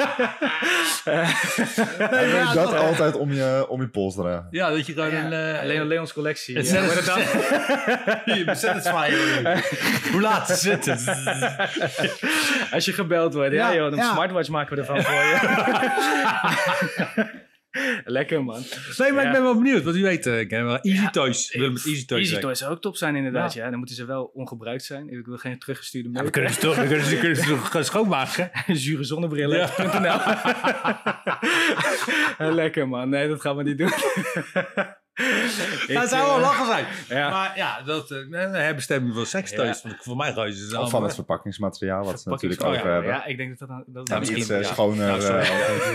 [SPEAKER 2] En
[SPEAKER 3] ja,
[SPEAKER 2] dat
[SPEAKER 3] dat-
[SPEAKER 2] altijd om je, om je pols dragen.
[SPEAKER 3] Ja, dat je gewoon
[SPEAKER 1] Ja,
[SPEAKER 3] een... Uh,
[SPEAKER 1] Leon Leons collectie.
[SPEAKER 3] het
[SPEAKER 1] Ja,
[SPEAKER 3] is-
[SPEAKER 1] hoor je dat?
[SPEAKER 3] Hier, Satisfyer. Hoe laat is het?
[SPEAKER 1] Als je gebeld wordt. Ja,
[SPEAKER 3] Ja,
[SPEAKER 1] joh, een
[SPEAKER 3] ja.
[SPEAKER 1] smartwatch maken we ervan voor je. Lekker, man.
[SPEAKER 3] Nee, maar
[SPEAKER 1] Ja.
[SPEAKER 3] ik ben wel benieuwd. Want u weet, uh, ik heb wel Easy
[SPEAKER 1] Ja,
[SPEAKER 3] Toys. We willen met Easy Toys
[SPEAKER 1] Easy
[SPEAKER 3] werken.
[SPEAKER 1] Toys zou ook top zijn inderdaad,
[SPEAKER 3] Ja.
[SPEAKER 1] ja. Dan moeten ze wel ongebruikt zijn. Ik wil geen teruggestuurde
[SPEAKER 3] Ja,
[SPEAKER 1] mail.
[SPEAKER 3] we kunnen ze toch, we kunnen ze, we kunnen ze toch gaan schoonmaken?
[SPEAKER 1] Zure zonnebrillen. Lekker, man. Nee, dat gaan we niet doen.
[SPEAKER 3] Dat zou wel lachen zijn.
[SPEAKER 1] Ja.
[SPEAKER 3] Maar ja, dat uh, herbestemming van sekstoys.
[SPEAKER 1] Ja.
[SPEAKER 3] Voor mij gaan ze
[SPEAKER 2] Of van het verpakkingsmateriaal, wat ze natuurlijk
[SPEAKER 1] Pakkings-
[SPEAKER 2] over
[SPEAKER 1] oh, ja,
[SPEAKER 2] hebben.
[SPEAKER 1] ja, ik denk dat dat... dat
[SPEAKER 2] Ja,
[SPEAKER 3] misschien-
[SPEAKER 2] iets eh,
[SPEAKER 3] ja.
[SPEAKER 2] schoner.
[SPEAKER 3] Ja, sorry.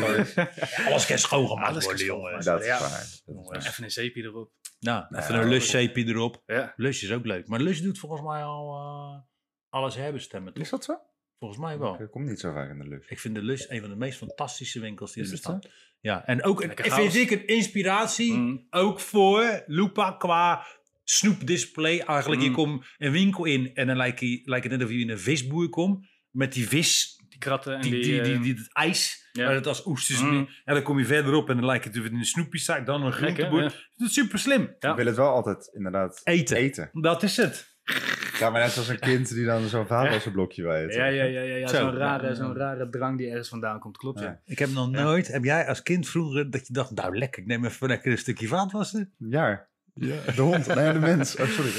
[SPEAKER 2] eh,
[SPEAKER 3] Alles kan schoongemaakt
[SPEAKER 1] Alles
[SPEAKER 3] worden,
[SPEAKER 1] kan
[SPEAKER 3] jongen.
[SPEAKER 2] dat is
[SPEAKER 1] Ja.
[SPEAKER 2] waar. Dat is waar.
[SPEAKER 1] Even een zeepje erop.
[SPEAKER 3] Nou, even
[SPEAKER 2] Ja,
[SPEAKER 3] een lushape erop.
[SPEAKER 1] Ja.
[SPEAKER 3] Lush is ook leuk. Maar Lush doet volgens mij al uh, alles herbestemmen, toch?
[SPEAKER 2] Is dat zo?
[SPEAKER 3] Volgens mij wel.
[SPEAKER 2] Ik kom niet zo vaak in de lucht.
[SPEAKER 3] Ik vind de Lush een van de meest fantastische winkels die er
[SPEAKER 2] Is het
[SPEAKER 3] bestaan. Ja, en ook een,
[SPEAKER 1] Lekker
[SPEAKER 3] vind
[SPEAKER 1] chaos.
[SPEAKER 3] ik een inspiratie,
[SPEAKER 1] Mm.
[SPEAKER 3] ook voor Lupa qua snoepdisplay. Eigenlijk, je
[SPEAKER 1] Mm.
[SPEAKER 3] komt een winkel in en dan lijkt, je, lijkt het net of je in een visboer komt. Met die vis,
[SPEAKER 1] Die kratten en
[SPEAKER 3] die,
[SPEAKER 1] die...
[SPEAKER 3] die, die,
[SPEAKER 1] eh,
[SPEAKER 3] die, het ijs,
[SPEAKER 1] ja.
[SPEAKER 3] waar het als oesters.
[SPEAKER 1] Mm.
[SPEAKER 3] En dan kom je verderop en dan lijkt het of het in een snoepjeszaak, dan een groenteboer.
[SPEAKER 1] ja.
[SPEAKER 3] Dat is super slim.
[SPEAKER 1] Ja.
[SPEAKER 2] Ik wil het wel altijd inderdaad
[SPEAKER 3] Eten.
[SPEAKER 2] eten.
[SPEAKER 3] Dat is het.
[SPEAKER 2] Ja, maar net als een kind die dan zo'n vaatwasserblokje wil eten.
[SPEAKER 1] Ja, ja, ja, ja, ja.
[SPEAKER 3] Zo.
[SPEAKER 1] Zo'n rare,
[SPEAKER 2] Ja.
[SPEAKER 1] zo'n rare drang die ergens vandaan komt. Klopt, ja.
[SPEAKER 2] Ja.
[SPEAKER 3] Ik heb nog
[SPEAKER 1] Ja.
[SPEAKER 3] nooit, heb jij als kind vroeger dat je dacht, nou lekker, ik neem even lekker een stukje vaatwassen?
[SPEAKER 2] Ja. De hond. Nee, de mens. Oh, sorry.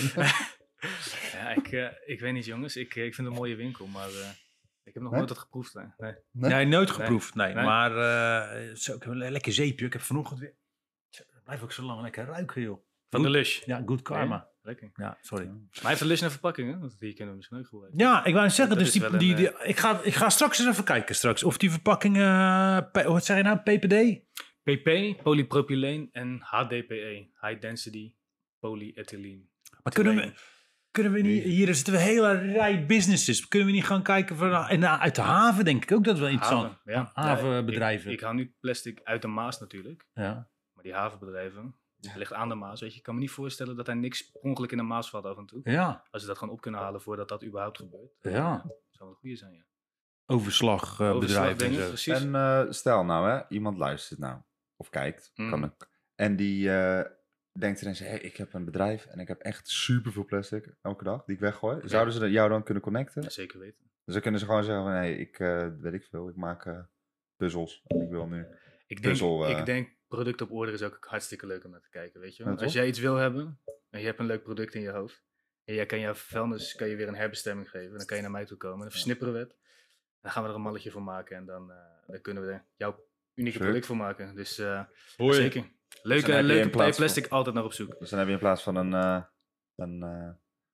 [SPEAKER 1] Ja, ik, eh, ik weet niet, jongens. Ik, ik vind het een mooie winkel, maar eh, ik heb nog
[SPEAKER 2] Nee?
[SPEAKER 1] nooit dat geproefd. Hè. Nee.
[SPEAKER 2] Nee?
[SPEAKER 3] Nee, nooit geproefd, nee.
[SPEAKER 1] Nee.
[SPEAKER 3] Maar uh, zo, ik heb een lekker zeepje. Ik heb vanochtend weer, zo, het blijft ook zo lang lekker ruiken, joh.
[SPEAKER 1] Van de Lush.
[SPEAKER 3] Ja, good karma.
[SPEAKER 1] Ja, lekker.
[SPEAKER 3] Ja, sorry.
[SPEAKER 1] Maar hij heeft een Lush in een verpakking, hè? Want die kunnen we misschien ook gebruiken.
[SPEAKER 3] Ja, ik wou net zeggen,
[SPEAKER 1] Dat
[SPEAKER 3] dus
[SPEAKER 1] is
[SPEAKER 3] die,
[SPEAKER 1] wel
[SPEAKER 3] die,
[SPEAKER 1] een,
[SPEAKER 3] die, ik, ga, ik ga straks eens even kijken straks. Of die verpakkingen, uh, P- wat zeg je nou, P P D?
[SPEAKER 1] P P, polypropyleen en H D P E. High Density Polyethylene.
[SPEAKER 3] Maar kunnen we,
[SPEAKER 1] Twee.
[SPEAKER 3] kunnen we niet, hier zitten we een hele rij businesses. Kunnen we niet gaan kijken van, en, uh, uit de haven, denk ik ook dat is wel interessant.
[SPEAKER 1] Haven, ja.
[SPEAKER 3] Havenbedrijven.
[SPEAKER 1] Ik, ik haal nu plastic uit de Maas natuurlijk.
[SPEAKER 3] Ja.
[SPEAKER 1] Maar die havenbedrijven, het ligt aan de Maas. Weet je, ik kan me niet voorstellen dat er niks per ongeluk in de Maas valt af en toe.
[SPEAKER 3] Ja,
[SPEAKER 1] Als ze dat gewoon op kunnen halen voordat dat überhaupt gebeurt.
[SPEAKER 3] ja.
[SPEAKER 1] Zou wel een goede zijn, ja.
[SPEAKER 3] Overslagbedrijven
[SPEAKER 1] Overslagbedrijven,
[SPEAKER 3] en zo.
[SPEAKER 1] precies.
[SPEAKER 2] En eh, stel nou, hè, iemand luistert nou. Of kijkt.
[SPEAKER 1] Mm.
[SPEAKER 2] Kan ook. En die eh, denkt ineens, hey, ik heb een bedrijf en ik heb echt superveel plastic elke dag die ik weggooi. Zouden ze dat- jou dan kunnen connecten?
[SPEAKER 1] Ja, zeker weten.
[SPEAKER 2] Dus dan kunnen ze gewoon zeggen van, hey, ik eh, weet ik veel, ik maak eh, puzzels. En ik wil nu...
[SPEAKER 1] Ik denk,
[SPEAKER 2] Puzzel, eh.
[SPEAKER 1] ik denk product op order is ook hartstikke leuk om naar te kijken, weet je wel.
[SPEAKER 2] Ja,
[SPEAKER 1] Als
[SPEAKER 2] toch?
[SPEAKER 1] jij iets wil hebben en je hebt een leuk product in je hoofd en jij kan jouw vuilnis kan je weer een herbestemming geven, dan kan je naar mij toe komen, dan versnipperen we het. Dan gaan we er een malletje voor maken en dan, eh, dan kunnen we er jouw unieke
[SPEAKER 2] Sure.
[SPEAKER 1] product voor maken. Dus eh,
[SPEAKER 3] Hoor je?
[SPEAKER 1] zeker.
[SPEAKER 2] dan
[SPEAKER 1] Leuke,
[SPEAKER 2] heb je in
[SPEAKER 1] leuke
[SPEAKER 2] plaats
[SPEAKER 1] partij plastic altijd naar op zoek.
[SPEAKER 2] Dus dan heb je in plaats van een, eh, een eh,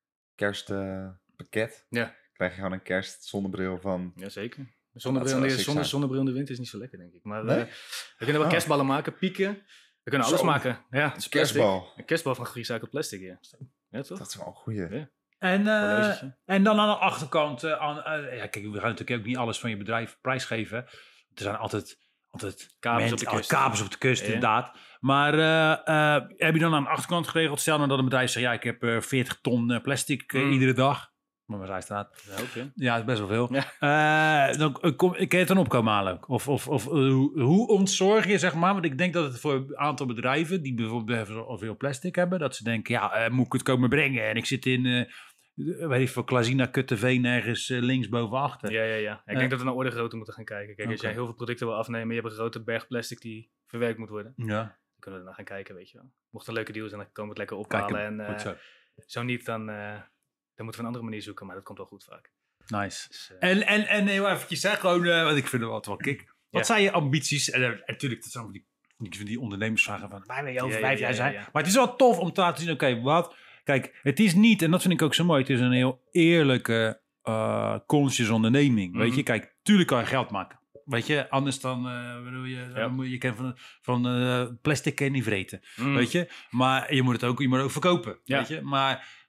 [SPEAKER 2] kerstpakket,
[SPEAKER 1] Ja.
[SPEAKER 2] krijg je gewoon een kerstzonnebril van...
[SPEAKER 1] Jazeker.
[SPEAKER 2] Dat
[SPEAKER 1] Zonnebril,
[SPEAKER 2] zou
[SPEAKER 1] in de-
[SPEAKER 2] sick
[SPEAKER 1] zonder
[SPEAKER 2] zijn.
[SPEAKER 1] zonnebril in de winter is niet zo lekker, denk ik. Maar
[SPEAKER 2] Nee?
[SPEAKER 1] eh, we kunnen wel
[SPEAKER 2] Oh.
[SPEAKER 1] kerstballen maken, pieken. We kunnen alles
[SPEAKER 2] Zo.
[SPEAKER 1] maken. Ja, het is
[SPEAKER 2] Een
[SPEAKER 1] plastic.
[SPEAKER 2] kerstbal.
[SPEAKER 1] Een kerstbal van gerecycled plastic, ja. Ja, toch?
[SPEAKER 2] Dat is wel een goeie.
[SPEAKER 1] Ja.
[SPEAKER 3] En, eh,
[SPEAKER 1] Horlogetje.
[SPEAKER 3] en dan aan de achterkant, eh, aan, eh, ja, kijk, we gaan natuurlijk ook niet alles van je bedrijf prijsgeven. Er zijn altijd, altijd
[SPEAKER 1] Kabels
[SPEAKER 3] mensen-
[SPEAKER 1] op de
[SPEAKER 3] oh,
[SPEAKER 1] kust.
[SPEAKER 3] kabels op de kust,
[SPEAKER 1] Ja.
[SPEAKER 3] inderdaad. Maar eh, eh, heb je dan aan de achterkant geregeld, stel nou dat een bedrijf zegt, ja, ik heb eh, veertig ton eh, plastic eh,
[SPEAKER 1] Mm.
[SPEAKER 3] iedere dag. Maar waar zij staat.
[SPEAKER 1] Ja, ook, hè?
[SPEAKER 3] Ja, dat is best wel veel.
[SPEAKER 1] Ja.
[SPEAKER 3] Eh, dan eh, kom, kan je het dan opkomen halen ook? Of, of, of eh, hoe, hoe ontzorg je, zeg maar? Want ik denk dat het voor een aantal bedrijven die bijvoorbeeld al veel plastic hebben, dat ze denken, ja, eh, moet ik het komen brengen? En ik zit in, eh weet ik veel, Klazina Kutteveen ergens eh, links bovenachter.
[SPEAKER 1] Ja, ja, ja. Ik
[SPEAKER 3] Eh.
[SPEAKER 1] denk dat we naar orde grootte moeten gaan kijken. Kijk, als
[SPEAKER 3] Oké.
[SPEAKER 1] jij heel veel producten wil afnemen, je hebt een grote berg plastic die verwerkt moet worden. Dan
[SPEAKER 3] Ja,
[SPEAKER 1] kunnen we er naar gaan kijken, weet je wel. Mocht er een leuke deal zijn, dan komen we het lekker
[SPEAKER 3] kijk,
[SPEAKER 1] ophalen. En
[SPEAKER 3] goed
[SPEAKER 1] eh,
[SPEAKER 3] zo.
[SPEAKER 1] zo niet, dan, eh, dan moeten we een andere manier zoeken. Maar dat komt wel goed vaak.
[SPEAKER 3] Nice.
[SPEAKER 1] Dus, eh,
[SPEAKER 3] En, en, en heel eventjes, hè, gewoon, eh, want ik vind het altijd wel kick. Wat
[SPEAKER 1] Ja.
[SPEAKER 3] zijn je ambities? En, eh, natuurlijk, dat zijn ook die, die, die ondernemersvragen van, waar wil je over
[SPEAKER 1] Ja, ja,
[SPEAKER 3] vijf
[SPEAKER 1] ja,
[SPEAKER 3] jaar
[SPEAKER 1] ja,
[SPEAKER 3] zijn?
[SPEAKER 1] ja.
[SPEAKER 3] Maar het is wel tof om te laten zien, oké, wat... Kijk, het is niet, en dat vind ik ook zo mooi, het is een heel eerlijke, uh, conscious onderneming. Weet
[SPEAKER 1] Mhm.
[SPEAKER 3] je, kijk, tuurlijk kan je geld maken. Weet je, anders dan, uh, bedoel je,
[SPEAKER 1] Ja.
[SPEAKER 3] dan moet je, je kan van, van uh, plastic kan je niet vreten.
[SPEAKER 1] mm,
[SPEAKER 3] Weet je, maar je moet het ook, je moet het ook verkopen.
[SPEAKER 1] Ja.
[SPEAKER 3] Weet je, maar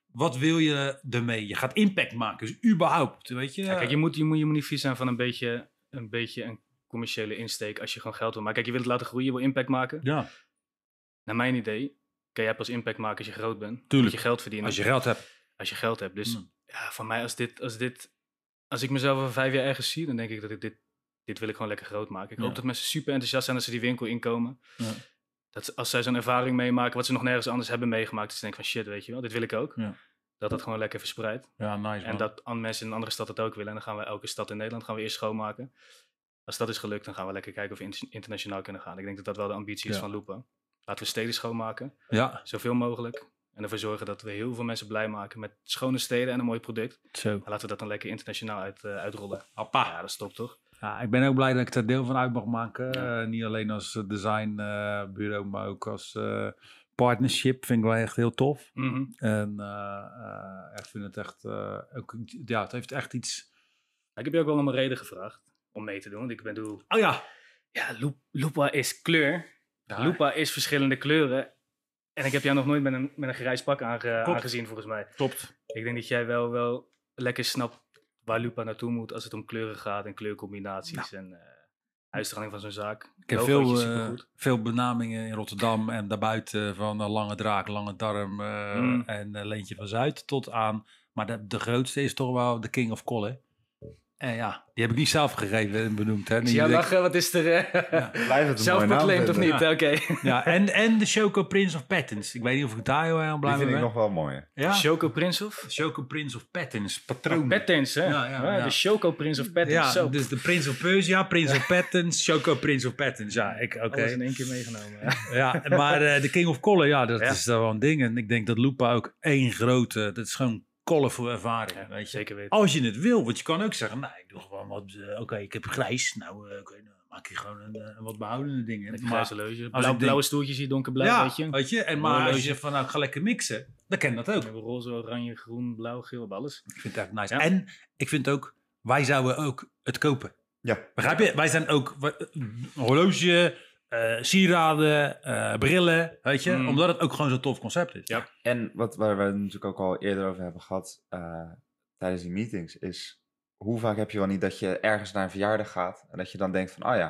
[SPEAKER 3] wat wil je ermee? Je gaat impact maken, dus überhaupt, weet je.
[SPEAKER 1] Ja, kijk, je moet, je, moet, je moet niet vies zijn van een beetje, een beetje een commerciële insteek als je gewoon geld wil maken. Kijk, je wilt het laten groeien, je wil impact maken.
[SPEAKER 3] Ja,
[SPEAKER 1] Naar mijn idee, kan jij pas impact maken als je groot bent.
[SPEAKER 3] Tuurlijk.
[SPEAKER 1] Moet je geld verdienen.
[SPEAKER 3] als je geld hebt.
[SPEAKER 1] Als je geld hebt. Dus
[SPEAKER 3] Mm.
[SPEAKER 1] ja, voor mij als dit, als dit, als ik mezelf over vijf jaar ergens zie, dan denk ik dat ik dit, dit wil ik gewoon lekker groot maken. Ik
[SPEAKER 3] Ja.
[SPEAKER 1] hoop dat mensen super enthousiast zijn als ze die winkel inkomen.
[SPEAKER 3] Ja.
[SPEAKER 1] Dat ze- als zij zo'n ervaring meemaken, wat ze nog nergens anders hebben meegemaakt, dat ze denken van shit, weet je wel, dit wil ik ook.
[SPEAKER 3] Ja.
[SPEAKER 1] Dat dat gewoon lekker verspreidt.
[SPEAKER 3] Ja, nice man.
[SPEAKER 1] En dat an- mensen in een andere stad het ook willen. En dan gaan we elke stad in Nederland gaan we eerst schoonmaken. Als dat is gelukt, dan gaan we lekker kijken of we inter- internationaal kunnen gaan. Ik denk dat dat wel de ambitie is
[SPEAKER 3] Ja.
[SPEAKER 1] van Lupa. Laten we steden schoonmaken,
[SPEAKER 3] Ja,
[SPEAKER 1] zoveel mogelijk. En ervoor zorgen dat we heel veel mensen blij maken met schone steden en een mooi product.
[SPEAKER 3] zo.
[SPEAKER 1] En laten we dat dan lekker internationaal uit, eh, uitrollen.
[SPEAKER 3] Appa.
[SPEAKER 1] Ja, dat is top toch?
[SPEAKER 3] Ja, ik ben ook blij dat ik daar deel van uit mag maken. Uh, niet alleen als uh, designbureau, uh, maar ook als uh, partnership. Vind ik wel echt heel tof.
[SPEAKER 1] Mm-hmm.
[SPEAKER 3] En uh, uh, ik vind het echt... Uh, ook, ja, het heeft echt iets...
[SPEAKER 1] Ik heb je ook wel om een reden gevraagd om mee te doen. Want ik bedoel...
[SPEAKER 3] Oh ja!
[SPEAKER 1] Ja, Lupa is kleur.
[SPEAKER 3] Daar.
[SPEAKER 1] Lupa is verschillende kleuren. En ik heb jou nog nooit met een, met een grijs pak aange, aangezien, volgens mij.
[SPEAKER 3] Klopt.
[SPEAKER 1] Ik denk dat jij wel, wel lekker snapt waar Lupa naartoe moet als het om kleuren gaat en kleurcombinaties nou. en uh, uitstraling van zo'n zaak.
[SPEAKER 3] Ik heb veel, uh, veel benamingen in Rotterdam en daarbuiten van uh, Lange Draak, Lange Darm uh, mm. en uh, Leentje van Zuid tot aan. Maar de, de grootste is toch wel de King of Color. En ja, die heb ik niet zelf gegeven en benoemd. Hè.
[SPEAKER 1] Ja, lachen, wat is er? Uh,
[SPEAKER 2] ja, blijft het
[SPEAKER 1] zelfproclaimed of niet?
[SPEAKER 3] Ja.
[SPEAKER 1] Oké. Okay.
[SPEAKER 3] Ja, en, en de Choco Prince of Patents. Ik weet niet of ik daar heel erg blij
[SPEAKER 2] mee ben. Die vind
[SPEAKER 3] ben.
[SPEAKER 2] ik nog wel mooi.
[SPEAKER 1] Ja? Choco Prince of?
[SPEAKER 3] Choco Prince of Patents, patroon.
[SPEAKER 1] Oh, patents, hè?
[SPEAKER 3] Ja, ja, ja.
[SPEAKER 1] De Choco Prince of Patents.
[SPEAKER 3] Ja,
[SPEAKER 1] zo.
[SPEAKER 3] dus de Prince of Persia, Prince of Patents, Choco Prince of Patents. Ja, ik, oké. Okay.
[SPEAKER 1] Alles in één keer meegenomen. Ja,
[SPEAKER 3] ja maar uh, de King of Color, ja, dat
[SPEAKER 1] ja.
[SPEAKER 3] is wel een ding. En ik denk dat Lupa ook één grote, dat is gewoon colorful ervaring.
[SPEAKER 1] Ja,
[SPEAKER 3] weet je.
[SPEAKER 1] Zeker weten.
[SPEAKER 3] Als je het wil, want je kan ook zeggen, nou, ik doe gewoon wat, uh, oké, okay, ik heb grijs, nou, uh, okay, nou maak je gewoon een, een wat behoudende ding.
[SPEAKER 1] Met grijze leuze. Blauw,
[SPEAKER 3] denk,
[SPEAKER 1] blauwe stoeltjes hier, donkerblauw,
[SPEAKER 3] ja,
[SPEAKER 1] weet je.
[SPEAKER 3] weet je. En maar als je zegt van, nou, ik ga lekker mixen, dan kan dat ook.
[SPEAKER 1] We hebben roze, oranje, groen, blauw, geel, op alles.
[SPEAKER 3] Ik vind het echt nice.
[SPEAKER 1] Ja.
[SPEAKER 3] En ik vind ook, wij zouden ook het kopen.
[SPEAKER 2] Ja.
[SPEAKER 3] Begrijp je? Wij zijn ook een horloge, uh, sieraden, uh, brillen, weet je. Mm. Omdat het ook gewoon zo'n tof concept is.
[SPEAKER 1] Ja.
[SPEAKER 2] En wat waar we het natuurlijk ook al eerder over hebben gehad uh, tijdens die meetings is, hoe vaak heb je wel niet dat je ergens naar een verjaardag gaat en dat je dan denkt van, oh ja,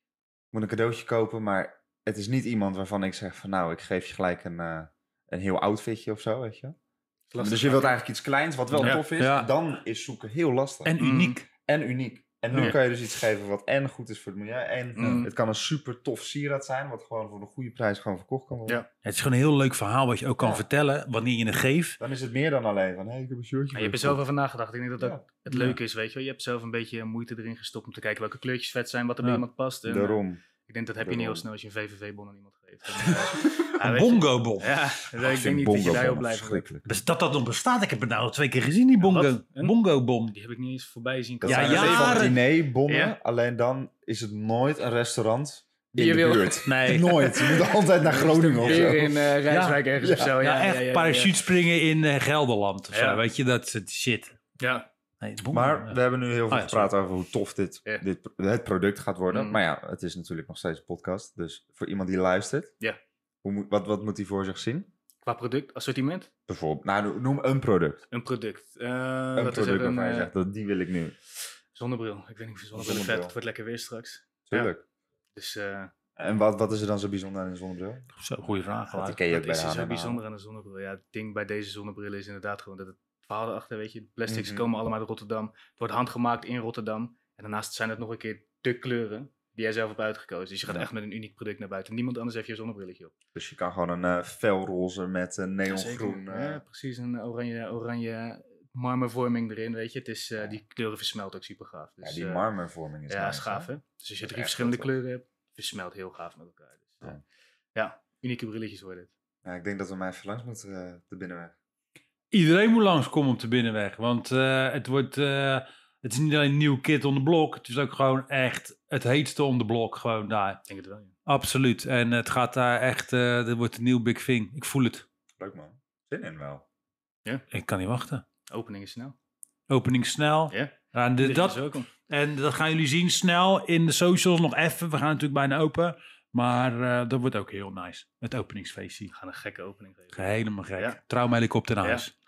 [SPEAKER 2] ik moet een cadeautje kopen, maar het is niet iemand waarvan ik zeg van, nou, ik geef je gelijk een, uh, een heel outfitje of zo, weet je. Lastig, dus je wilt eigenlijk iets kleins, wat wel ja. tof is, ja. dan is zoeken heel lastig.
[SPEAKER 3] En uniek.
[SPEAKER 2] Mm. En uniek. En nu ja. kan je dus iets geven wat en goed is voor het milieu. En mm. het kan een super tof sieraad zijn, wat gewoon voor een goede prijs gewoon verkocht kan worden.
[SPEAKER 3] Ja. Het is gewoon een heel leuk verhaal wat je ook kan ja. vertellen wanneer je het geeft.
[SPEAKER 2] Dan is het meer dan alleen van, hé, hey, ik heb een shirtje.
[SPEAKER 1] Ja, je hebt er zelf over nagedacht. Ik denk dat dat ja. het leuke is, weet je wel. Je hebt zelf een beetje moeite erin gestopt om te kijken welke kleurtjes vet zijn, wat er bij ja. iemand past. En,
[SPEAKER 2] Daarom.
[SPEAKER 1] Uh, ik denk dat heb je
[SPEAKER 2] Daarom.
[SPEAKER 1] niet heel snel als je een V V V-bon aan iemand geeft. En, uh,
[SPEAKER 3] een bongo-bon.
[SPEAKER 1] Ja, ah, ik denk niet dat je daar heel blij van
[SPEAKER 3] bent. Dat dat nog bestaat, ik heb het nou al twee keer gezien, die bongo, bongo-bom.
[SPEAKER 1] Die heb ik niet eens voorbij zien
[SPEAKER 2] komen. Dat ja, zijn ja, van dinerbonnen, ja. alleen dan is het nooit een restaurant in je de wil. buurt.
[SPEAKER 3] Nee.
[SPEAKER 2] Nooit. Je moet altijd naar Groningen of zo.
[SPEAKER 1] in uh, Rijswijk ja. ergens
[SPEAKER 2] ja.
[SPEAKER 1] of zo. Ja,
[SPEAKER 3] ja, echt
[SPEAKER 1] ja, ja,
[SPEAKER 3] parachute
[SPEAKER 1] ja.
[SPEAKER 3] springen in uh, Gelderland of ja. zo, weet je, dat is shit.
[SPEAKER 1] Ja.
[SPEAKER 2] Nee, maar ja. we hebben nu heel veel ah, ja, gepraat sorry. over hoe tof dit,
[SPEAKER 1] ja.
[SPEAKER 2] dit het product gaat worden. Mm. Maar ja, het is natuurlijk nog steeds een podcast. Dus voor iemand die luistert,
[SPEAKER 1] ja.
[SPEAKER 2] hoe moet, wat, wat moet hij voor zich zien?
[SPEAKER 1] Qua product, assortiment?
[SPEAKER 2] Bijvoorbeeld, nou noem een product.
[SPEAKER 1] Een product. Uh,
[SPEAKER 2] een
[SPEAKER 1] wat
[SPEAKER 2] product
[SPEAKER 1] is er,
[SPEAKER 2] waarvan
[SPEAKER 1] een,
[SPEAKER 2] je zegt, dat die wil ik nu.
[SPEAKER 1] Zonnebril. Ik weet niet of je zonnebril, zonnebril. vet. Het wordt lekker weer straks.
[SPEAKER 2] Tuurlijk.
[SPEAKER 1] Ja. Dus... Uh,
[SPEAKER 2] en wat, wat is er dan zo bijzonder aan een zonnebril?
[SPEAKER 3] Zo, goede vraag.
[SPEAKER 2] Dat ken je ook
[SPEAKER 1] wat
[SPEAKER 2] bij
[SPEAKER 1] is er zo bijzonder aan een zonnebril? Ja, het ding bij deze zonnebril is inderdaad gewoon dat het verhaal erachter, weet je. De plastics mm-hmm. komen allemaal uit Rotterdam. Het wordt handgemaakt in Rotterdam. En daarnaast zijn het nog een keer de kleuren die jij zelf hebt uitgekozen. Dus je gaat ja. echt met een uniek product naar buiten. Niemand anders heeft je zonnebrilletje op.
[SPEAKER 2] Dus je kan gewoon een uh, felroze met een neongroen...
[SPEAKER 1] Ja, uh... ja, precies. Een oranje, oranje marmervorming erin, weet je. Het is, uh, die kleuren versmelten ook super gaaf. Dus,
[SPEAKER 2] ja, die marmervorming is
[SPEAKER 1] Ja,
[SPEAKER 2] nice,
[SPEAKER 1] is gaaf, hè.
[SPEAKER 2] hè?
[SPEAKER 1] Dus als je drie verschillende kleuren hebt, versmelt heel gaaf met elkaar. Dus, uh, ja. ja, unieke brilletjes worden het.
[SPEAKER 2] Ja, ik denk dat we mij even langs moeten uh, de binnenweg.
[SPEAKER 3] Iedereen moet langskomen op de binnenweg. Want uh, het wordt... Uh, het is niet alleen een nieuw kit on the block. Het is ook gewoon echt het heetste on the block. Gewoon daar.
[SPEAKER 1] Ik denk het wel, ja.
[SPEAKER 3] Absoluut. En het gaat daar echt... Uh, dit wordt een nieuw big thing. Ik voel het.
[SPEAKER 2] Leuk man. Zin in wel.
[SPEAKER 1] Ja.
[SPEAKER 3] Ik kan niet wachten.
[SPEAKER 1] Opening is snel.
[SPEAKER 3] Opening snel.
[SPEAKER 1] Ja.
[SPEAKER 3] En, de, dat, en dat gaan jullie zien snel in de socials nog even. We gaan natuurlijk bijna open. Maar uh, dat wordt ook heel nice. Het openingsfeestje.
[SPEAKER 1] We gaan een gekke opening geven.
[SPEAKER 3] Helemaal gek. Ja. Traumhelikopter naar huis.
[SPEAKER 1] Ja, gaat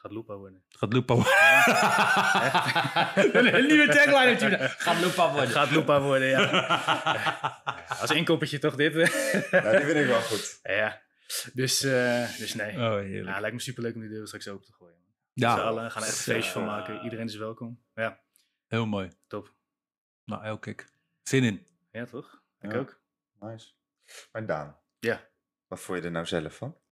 [SPEAKER 1] Gaat Lupa worden.
[SPEAKER 3] Gaat Lupa worden. Een nieuwe tagline heeft hij. Gaat Lupa worden.
[SPEAKER 1] Gaat Lupa worden, ja. Als inkoppertje toch dit?
[SPEAKER 2] Ja, die vind ik wel goed.
[SPEAKER 1] Ja, dus, uh, dus nee.
[SPEAKER 3] Oh, heerlijk.
[SPEAKER 1] Ja, lijkt me superleuk om die deur straks open te gooien.
[SPEAKER 3] Ja.
[SPEAKER 1] Z'n allen gaan er echt een feestje van maken. Iedereen is welkom. Ja.
[SPEAKER 3] Heel mooi.
[SPEAKER 1] Top.
[SPEAKER 3] Nou, heel kijk. Zin in.
[SPEAKER 1] Ja, toch? Ik
[SPEAKER 2] Ja.
[SPEAKER 1] ook.
[SPEAKER 2] Nice. Maar Daan.
[SPEAKER 1] Ja.
[SPEAKER 2] Wat vond je er nou zelf van?